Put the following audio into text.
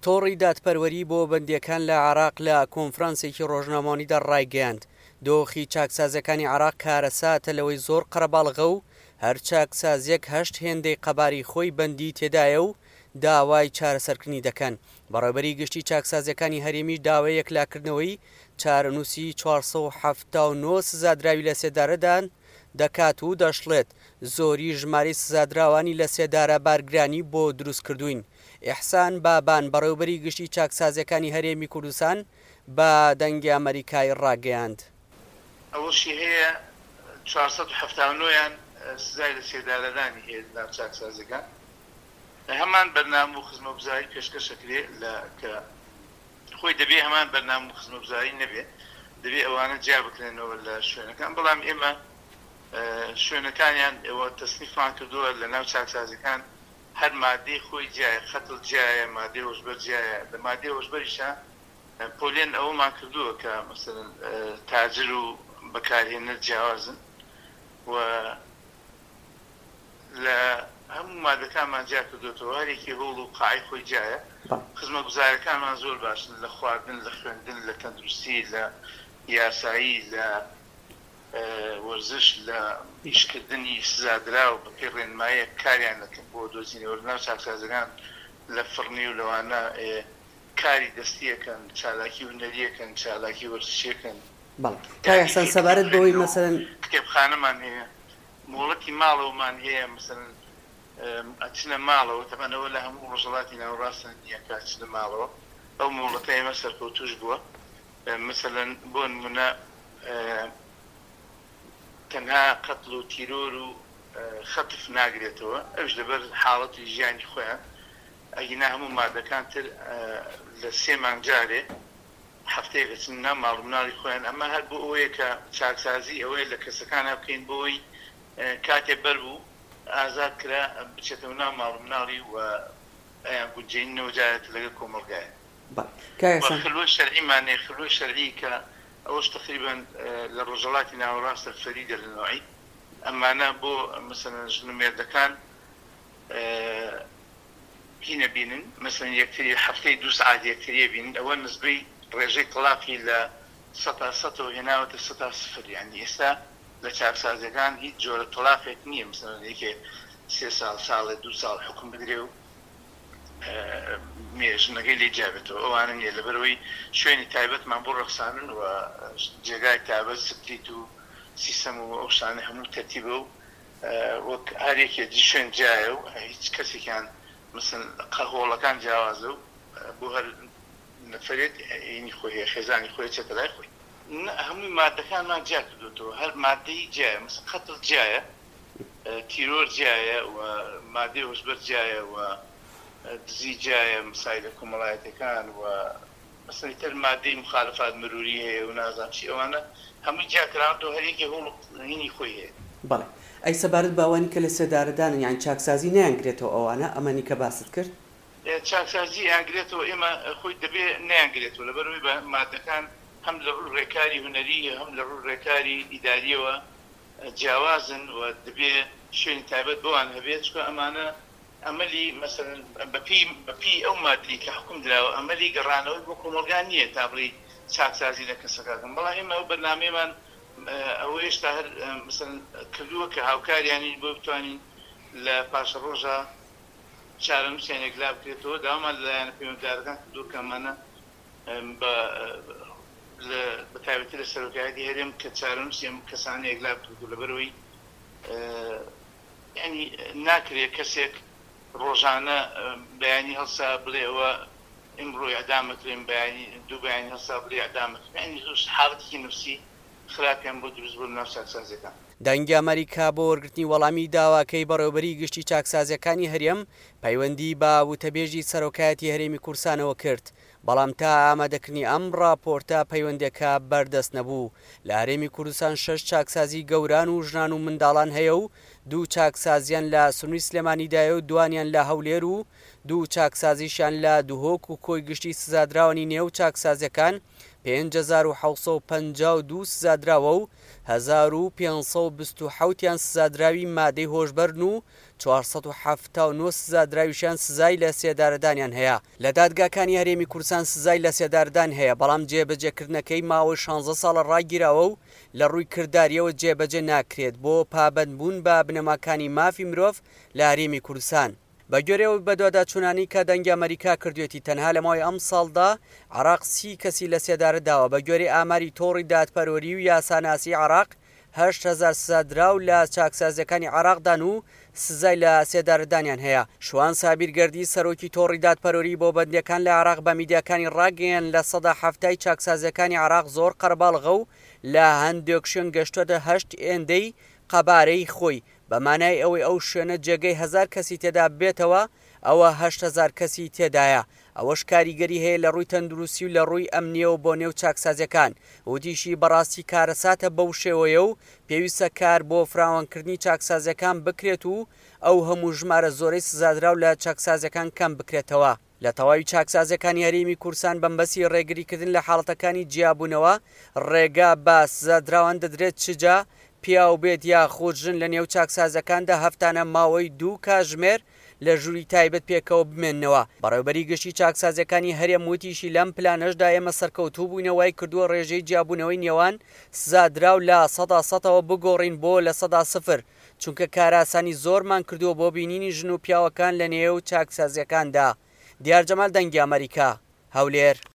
تۆڕی دادپەروەری بۆ بەندیەکان لە عێراق لە کۆنفرانسێکی ڕۆژنامەوانیدا ڕایگەیاند. دۆخی چاکسازەکانی عێراق کارەساتە لەوەی زۆر قەرەباڵغە و هەر چاکسازیەک هەشت هێندەی قەباری خۆی بەندی تێدایە و داوای چارەسەرکردنی دەکەن. بەڕێوەبەری گشتی چاکسازەکانی هەرێمیش داوای یەکلاکردنەوەی چارەنووسی 479 سزادراوی لە سێدارەدان دەکات و دەشڵێت زۆری ژمارەی سزادراوانی لە سێدارە بارگرانی بۆ دروستکردوین. ئیحسان بابان بەڕێوەبەری گشتی چاکسازەکانی هەرێمی کوردستان بە دەنگی ئەمریکای ڕاگەیاند. ئەوەشی هەیە 479یان سزای لە سێدارەدانی هەیە لە چاکسازەکان. هەمان بەرنامە و خزمەتگوزاری پێشکەشەکرێ کە خۆی دەبێ هەمان بەرنامە و خزمەتگوزاری نەبێت، دەبێ ئەوانە جیا بکرێنەوە لە شوێنەکان. بەڵام ئێمە شوێنەکانیان ئێوە تەسنیفمان کردووە لە ناو چاکسازەکان هەر مادەی خۆی جایە، خەتڵ جایە، مادەی هۆشبەر جایە. لە مادەی هۆشبەریشە پۆلێن ئەوەمان کردووە کە مەسەڵەن تاجر و بەکارهێنەر جیاوازن و لە هەموو مادەکانمان جیا کردوێتەوە. هەرێکی هەوڵ و قاعی خۆی جایە. خزمەتگوزاریەکانمان زۆر باشن لە خواردن، لە خوێندن، لە تەندروستی، لە یاسایی، لە وەرزش، لە ئیشکردنی سزادرا و بەپێی ڕێنماییە کاریان دەکەن بۆ دۆزینەوە. لەناو چاکسازەکان لە فڕنی و لەوانە کاری دەستیەکەن، چالاکی هونەریەکەن، چالاکی وەرزشیەکەن. کاکسان سەبارەت بەوەی مەسەڵەن کتێبخانەمان هەیە، مۆڵەتی ماڵەوەمان هەیە، مەسەڵەن ئەچنە ماڵەوە. تەمەنەوە لە هەموو ڕۆژهەڵاتی ناوەڕاستە نییە کە ئەچنە ماڵەوە. ئەو مۆڵەتە ئێمە سەرکەوتوش بووە. مەسەڵەن بۆ نمونە تەنها قەتڵ و تیرۆر و خەتف ناگرێتەوە، ئەوش لەبەر حاڵەتی ژیانی خۆیان. ئەگینا هەموو مادەکان تر لە 3 مانگ جارێ هەفتەیەک دەچن ناو ماڵ و مناڵی خۆیان. ئەمە هەر بۆ ئەوەیە کە چاکسازی ئەوەیە لە کەسەکان بکەین بۆی کاتێ بەربوو ئازاد کرا بچێتەوە ناو ماڵ و مناڵی و ئەیان گونجێنینەوە جارێت لەگەڵ کۆمەڵگایە. خلوە شەرعیمان هەیە، خلوە شەرعی کە ئەوش تقریبا لە ڕۆژهەڵاتی ناوەڕاستە فەریدە لە نوعی. ئەمانە بۆ مەسەڵەن ژن و مێردەکان هینە بینن، مەسەڵەن یەکتری هەفتەی 2 سعات یەکتریە بینن. ئەوە نسبەی ڕێژەی تەلاقی لە 100% هێناوەتە 100%. یعنی ئێستا لە چاکسازەکان هیچ جۆرە تەلاقێک نییە، مەسەڵەن یەکێ 3 ساڵ، ساڵێ 2 ساڵ حکم بدرێ و ژنەکەی لێ جابێتەوە. ئەوانە نیە، لەبەرەوەی شوێنی تایبەتمان بۆ ڕەخسانن و جێگای تایبەت سکلیت و سیستەم و ئەو شانە هەموو تەرتیبە و وەک هەرێکێکی شوێن جایە و هیچ کەسێکیان مثل هۆڵەکان جیاوازە و بۆ هەر نەفرێت عینی خۆی هەیە، خێزانی خۆی چێتە لای خۆی. هەمووی مادەکانمان جیا کردوێتەوە. هەر مادەی جایە، مثل قەتڵ جایە، تیرۆر جایە و مادەی هۆشبەر جایە و دزی جایە، مسایلە کۆمەڵایەتەکان و مەسەڵەی تر مادەی مخالفات مروری هەیە و نازانم چی. ئەوانە هەمووی جیاکراونەوە، هەرێکی هەوڵ هینی خۆی هەیە. بەڵێ ئەی سەبارەت باوانی کە لە سێدارەدانن یان چاکسازی نەیانگرێتەوە ئەوانە ئەمەنی کە باست کرد؟ چاکسازی یانگرێتەوە، ئێمە خۆی دەبێ نەیانگرێتەوە لەبەرەوەی بە مادەکان هەم لە ڕوو ڕێکاری هونەری هەم لە ڕوو ڕێکاری ئیداریەوە جیاوازن و دەبێ شوێنی تایبەت بۆوان هەبێت. چکە ئەمانە ئەمەلی مەسەڵەن بەپی ئەو مادەی کە حکم دراوە ئەمەلی گەڕانەوەی بۆ کۆمەڵگان نییە تا بڵێ چاکسازی لە کەسەکەکەن. بەڵام ئێمە ئەو بەرنامەیەمان ئەوە هێشتا هەر مەسەڵەن کردووە کە هاوکاریانی بۆ بتوانین لە پاشە ڕۆژە چارەنووسیان یەکلا بکرێتەوە. داوامان لەلایەنە پەیوەندیدارەکان کردووە کە ئەمانە بەتایبەتی لە سەرۆکایەتی هەرێم کە چارەنووسی ئەم کەسانە یەکلا بکرێتەوە. لەبەرەوەی یعنی ناکرێت کەسێک ڕۆژانە بەیانی هەڵسا بڵێ ئەوە ئیمڕۆ ئەعدامەکرێن، دوو بەیانی هەڵسا بڵێ ئەعدامەکرێن. یعنی حاڵەتێکی نفسی خراپیان بۆ دروست بوون ناو چاکسازەکان. دەنگی ئەمریکا بۆ وەرگرتنی وەڵامی داواکەی بەڕێوەبەری گشتی چاکسازیەکانی هەرێم پەیوەندی بە وتەبێژی سەرۆکایەتی هەرێمی کوردستانەوە کرد. بەڵام تا ئامادەکردنی ئەم ڕاپۆرتە پەیوەندیەکە بەردەست نەبوو. لە هەرێمی کوردستان 6 چاکسازی گەوران و ژنان و منداڵان هەیە و 2 چاکسازیان لە سنووری سلێمانیدایە و دوانیان لە هەولێر و دوو چاکسازیشان لە دووهۆک و کۆی گشتی سزادراوەنی نێو چاکسازیەکان 5752 سزادراوە و 1527یان سزادراوی مادەی هۆشبەرن و 479 سزادراویشان سزای لە سێدارەدانیان هەیە. لە دادگاکانی هەرێمی کوردستان سزای لە سێدارەدان هەیە، بەڵام جێبەجێکردنەکەی ماوەی 16 ساڵە ڕاگیراوە و لە ڕووی کرداریەوە جێبەجێ ناکرێت بۆ پابەندبوون بە بنەماکانی مافی مرۆڤ لە هەرێمی کوردستان. بە گوێرەوە بە دوواداچوونانی کە دەنگی ئەمریکا کردوێتی تەنها لە ماوەی ئەم ساڵدا عێراق 30 کەسی لە سێدارە داوە. بە گوێرەی ئاماری تۆڕی دادپەروەری و یاساناسی عێراق 8000 سزادراو لە چاکسازیەکانی عێراقدان و سزای لە سێدارەدانیان هەیە. شوان سابیرگەردی سەرۆکی تۆڕی دادپەروەری بۆ بەندیەکان لە عێراق بە میدیاکانی ڕاگەیان لە سەدا هەفتای چاکسازیەکانی عێراق زۆر قەرەباڵغە و لە هەندێک شوێن گەشتووەتە 8 ئێندەی قەبارەی خۆی، بەمانای ئەوەی ئەو شوێنە جێگەی 1000 کەسی تێدا بێتەوە ئەوە 8000 کەسی تێدایە. ئەوەش کاریگەری هەیە لە ڕووی تەندروستی و لە ڕووی ئەمنیەوە بۆ نێو چاکسازیەکان. وتیشی بەڕاستی کارەساتە بەو شێوەیە و پێویستە کار بۆ فراوانکردنی چاکسازیەکان بکرێت و ئەو هەموو ژمارە زۆرەی سزادراو لە چاکسازیەکان کەم بکرێتەوە. لە تەواوی چاکسازیەکانی هەرێمی کوردستان بەمبەستی ڕێگریکردن لە حاڵەتەکانی جیابوونەوە ڕێگا بە سزادراوان دەدرێت چجا پیاو بێت یا خۆژن لە نێو چاکسازەکاندا هەفتانە ماوەی 2 کاتژمێر لە ژووری تایبەت پێکەوە بمێننەوە. بەڕێوەبەری گشتی چاکسازیەکانی هەرێم وتیشی لەم پلانەشدا ئێمە سەرکەوتوو بووینەوەی کردووە ڕێژەی جیابوونەوەی نێوان سزادراو لە 100%ەوە بگۆڕین بۆ لە 100%، چونکە کاراسانی زۆرمان کردووە بۆ بینینی ژن و پیاوەکان لە نێو چاکسازیەکاندا. دیار جەمال دەنگی ئەمریکا، هەولێر.